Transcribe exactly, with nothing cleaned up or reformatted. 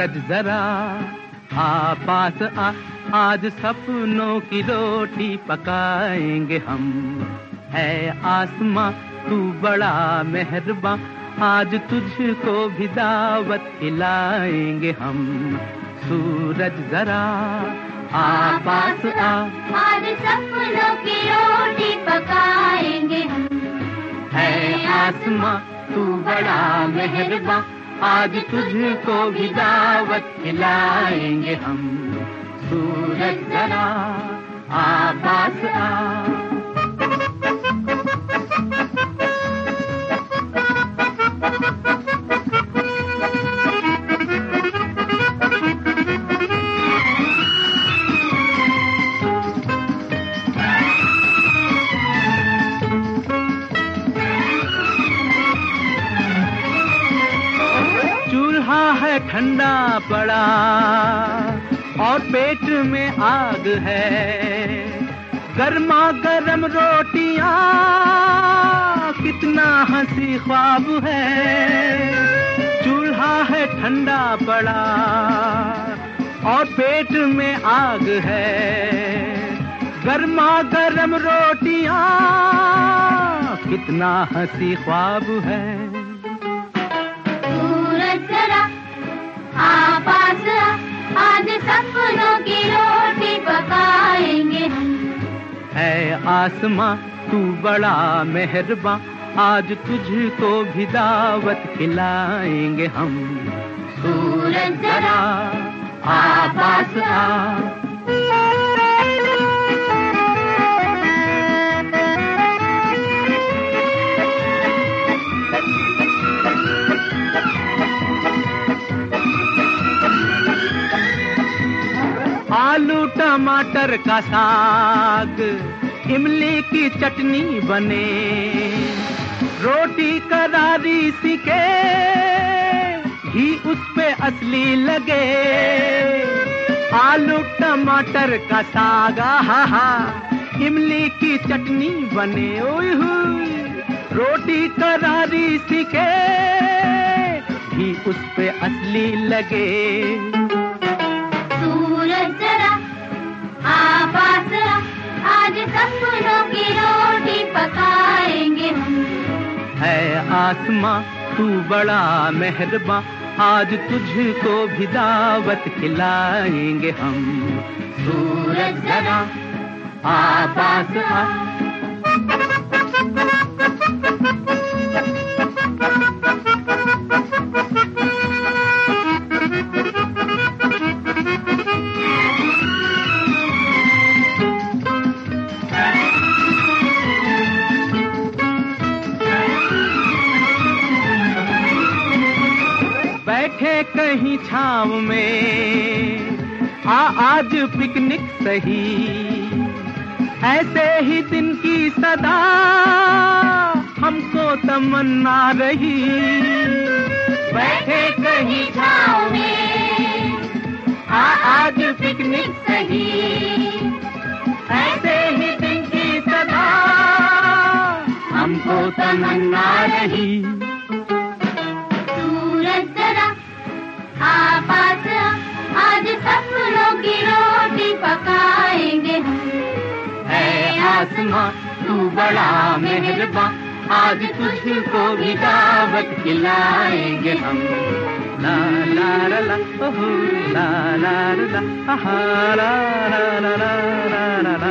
सूरज जरा आ पास आ, आज सपनों की रोटी पकाएंगे हम। है आसमां तू बड़ा मेहरबान, आज तुझको भी दावत खिलाएंगे हम। सूरज जरा आ पास आ, आज सपनों की रोटी पकाएंगे हम। है आसमां तू बड़ा मेहरबान, आज तुझको भी दावत खिलाएंगे हम। सूरज जरा आ पास आ। चूल्हा है ठंडा पड़ा और पेट में आग है, गर्मा गर्म रोटियां कितना हंसी ख्वाब है। चूल्हा है ठंडा पड़ा और पेट में आग है, गर्मा गर्म रोटियां कितना हंसी ख्वाब है। आ पास आ, आज सपनों की रोटी पकाएंगे हम। है आसमां तू बड़ा मेहरबान, आज तुझको भी दावत खिलाएंगे हम। सूरज जरा आ पास आ। आलू टमाटर का साग, इमली की चटनी बने, रोटी करारी सीके, घी उस पे असली लगे। आलू टमाटर का साग हा हा, इमली की चटनी बने, ओए हुई रोटी करारी सीके, घी उस पे असली लगे। आज सपनों की रोटी पकाएंगे हम। है आसमां तू बड़ा मेहरबान, आज तुझको भी दावत खिलाएंगे हम। सूरज जरा आ पास आ। बैठे कहीं छाँव में आ आज पिकनिक सही, ऐसे ही दिन की सदा हमको तमन्ना रही। बैठे कहीं छाँव में आ आज पिकनिक सही, ऐसे ही दिन की सदा हमको तमन्ना रही। आ पास आ, आज सपनों की रोटी पकाएंगे हम। है आसमां तू बड़ा मेहरबान, आज तुझको भी दावत खिलाएंगे हम। ला ला ला ला ओहो ला ला ला ला ला ला ला ला ला ला।